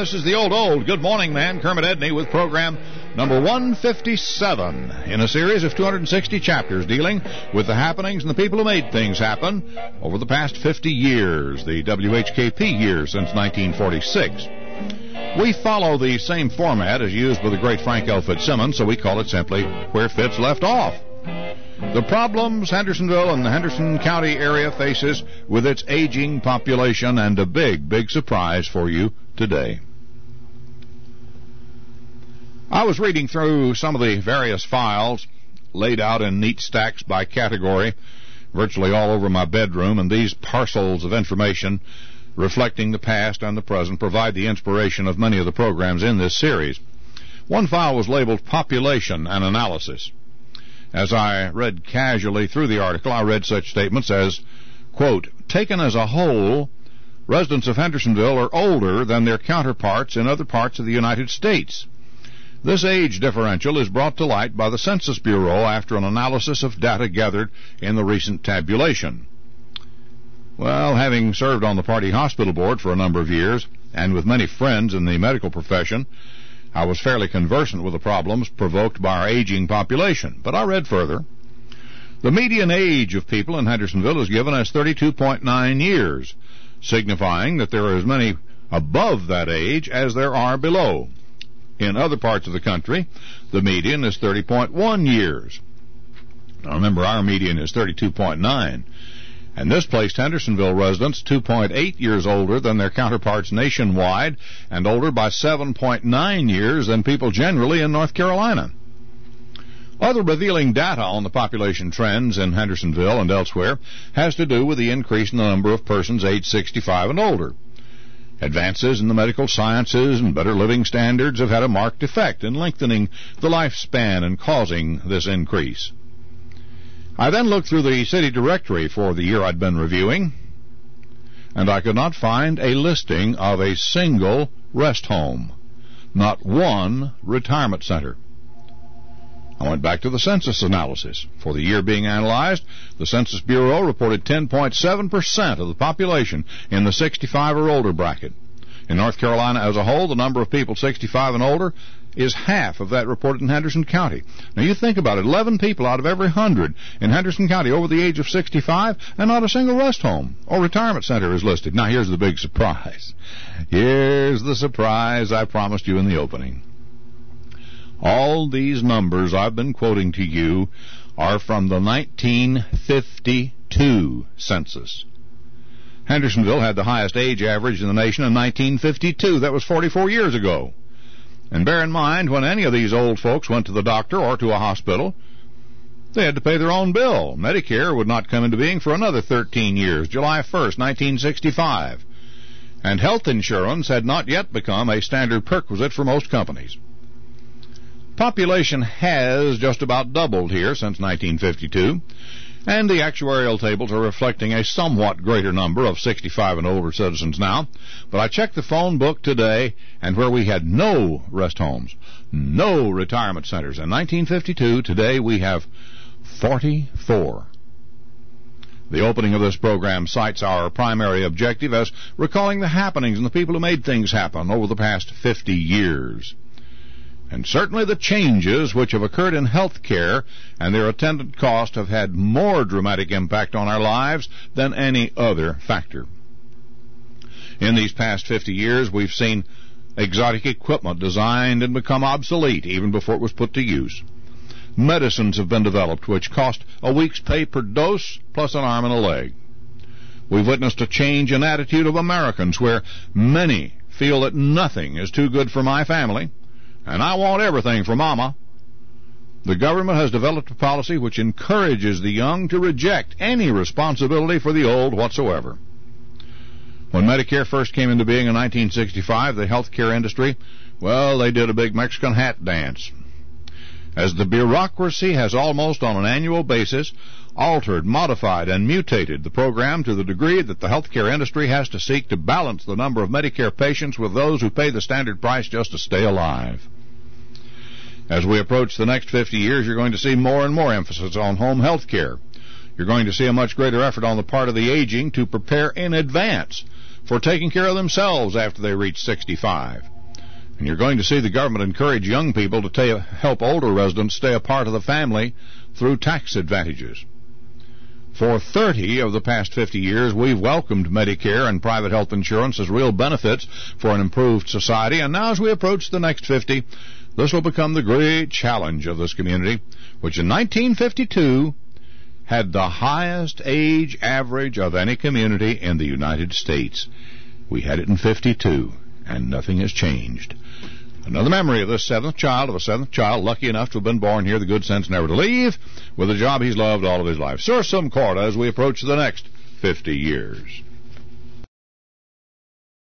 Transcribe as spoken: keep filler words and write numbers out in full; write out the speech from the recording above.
This is the old, old Good Morning Man, Kermit Edney, with program number one fifty-seven in a series of two hundred sixty chapters dealing with the happenings and the people who made things happen over the past fifty years, the W H K P years since nineteen forty-six. We follow the same format as used by the great Frank L. Fitzsimmons, so we call it simply Where Fitz Left Off. The problems Hendersonville and the Henderson County area faces with its aging population, and a big, big surprise for you today. I was reading through some of the various files laid out in neat stacks by category virtually all over my bedroom, and these parcels of information reflecting the past and the present provide the inspiration of many of the programs in this series. One file was labeled Population and Analysis. As I read casually through the article, I read such statements as, quote, taken as a whole, residents of Hendersonville are older than their counterparts in other parts of the United States. This age differential is brought to light by the Census Bureau after an analysis of data gathered in the recent tabulation. Well, having served on the Party Hospital Board for a number of years, and with many friends in the medical profession, I was fairly conversant with the problems provoked by our aging population. But I read further. The median age of people in Hendersonville is given as thirty-two point nine years, signifying that there are as many above that age as there are below. In other parts of the country, the median is thirty point one years. Now remember, our median is thirty-two point nine. And this placed Hendersonville residents two point eight years older than their counterparts nationwide, and older by seven point nine years than people generally in North Carolina. Other revealing data on the population trends in Hendersonville and elsewhere has to do with the increase in the number of persons aged sixty-five and older. Advances in the medical sciences and better living standards have had a marked effect in lengthening the lifespan and causing this increase. I then looked through the city directory for the year I'd been reviewing, and I could not find a listing of a single rest home, not one retirement center. I went back to the census analysis. For the year being analyzed, the Census Bureau reported ten point seven percent of the population in the sixty-five or older bracket. In North Carolina as a whole, the number of people sixty-five and older is half of that reported in Henderson County. Now you think about it, eleven people out of every one hundred in Henderson County over the age of sixty-five, and not a single rest home or retirement center is listed. Now here's the big surprise. Here's the surprise I promised you in the opening. All these numbers I've been quoting to you are from the nineteen fifty-two census. Hendersonville had the highest age average in the nation in nineteen fifty-two. That was forty-four years ago. And bear in mind, when any of these old folks went to the doctor or to a hospital, they had to pay their own bill. Medicare would not come into being for another thirteen years, July first, nineteen sixty-five. And health insurance had not yet become a standard perquisite for most companies. Population has just about doubled here since nineteen fifty-two, and the actuarial tables are reflecting a somewhat greater number of sixty-five and older citizens now. But I checked the phone book today, and where we had no rest homes, no retirement centers in nineteen fifty-two, today we have forty-four. The opening of this program cites our primary objective as recalling the happenings and the people who made things happen over the past fifty years. And certainly the changes which have occurred in health care and their attendant cost have had more dramatic impact on our lives than any other factor. In these past fifty years, we've seen exotic equipment designed and become obsolete even before it was put to use. Medicines have been developed which cost a week's pay per dose plus an arm and a leg. We've witnessed a change in attitude of Americans where many feel that nothing is too good for my family, and I want everything for Mama. The government has developed a policy which encourages the young to reject any responsibility for the old whatsoever. When Medicare first came into being in nineteen sixty-five, the healthcare industry, well, they did a big Mexican hat dance. As the bureaucracy has almost on an annual basis altered, modified, and mutated the program to the degree that the healthcare industry has to seek to balance the number of Medicare patients with those who pay the standard price just to stay alive. As we approach the next fifty years, you're going to see more and more emphasis on home health care. You're going to see a much greater effort on the part of the aging to prepare in advance for taking care of themselves after they reach sixty-five. And you're going to see the government encourage young people to ta- help older residents stay a part of the family through tax advantages. For thirty of the past fifty years, we've welcomed Medicare and private health insurance as real benefits for an improved society, and now as we approach the next fifty, this will become the great challenge of this community, which in nineteen fifty-two had the highest age average of any community in the United States. We had it in fifty-two, and nothing has changed. Another memory of this seventh child, of a seventh child, lucky enough to have been born here, the good sense never to leave, with a job he's loved all of his life. Sursum corda as we approach the next fifty years.